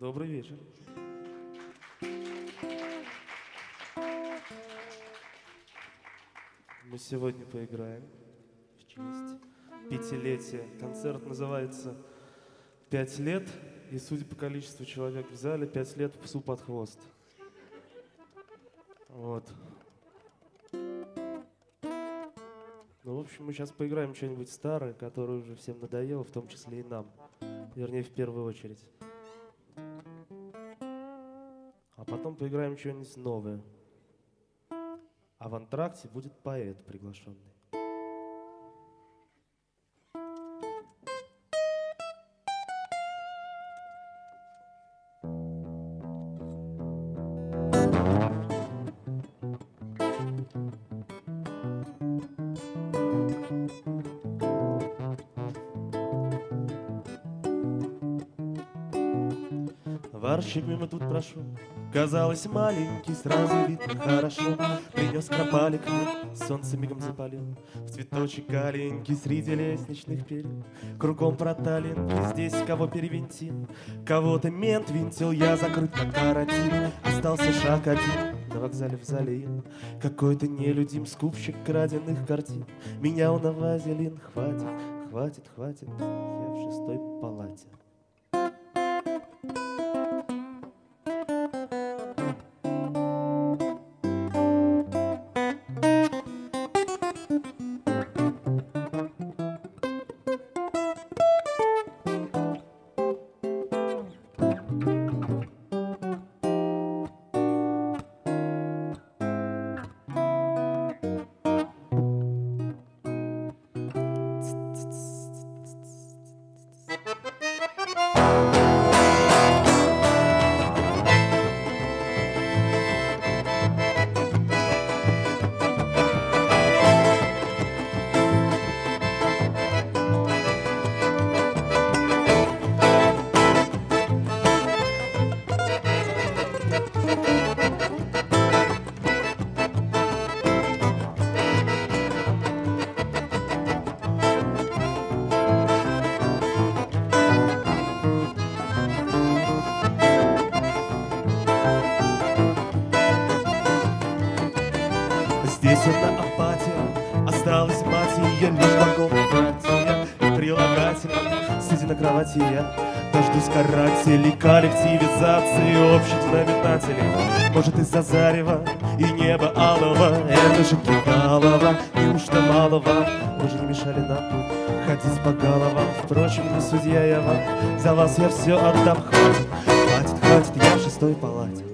Добрый вечер. Мы сегодня поиграем в честь пятилетия. Концерт называется «5 лет», и, судя по количеству человек в зале, 5 лет псу под хвост. Вот. Ну, в общем, мы сейчас поиграем что-нибудь старое, которое уже всем надоело, в том числе и нам. Вернее, в первую очередь. А потом поиграем что-нибудь новое. А в антракте будет поэт приглашенный. Варщик мимо тут прошел, казалось маленький, сразу видно хорошо. Принес кропалик, солнце мигом запалил, в цветочек аленький среди лестничных перил. Кругом проталинки, здесь кого перевинтил, кого-то мент винтил, я закрыт как карантин. Остался шаг один, на вокзале в зале какой-то нелюдим скупщик краденных картин. Меня он на вазелин, хватит, хватит, хватит, я в 6-й палате. Здесь одна апатия, осталась мать ее лишь вагон братья и прилагательно. Сидя на кровати я дождусь карателей, коллективизации общих знаменателей. Может, из-за зарева и неба алого, это же Кидалова, неужто малого уже не мешали нам ходить по головам? Впрочем, не судья я вам, за вас я все отдам. Хватит, хватит, хватит, я в 6-й палате.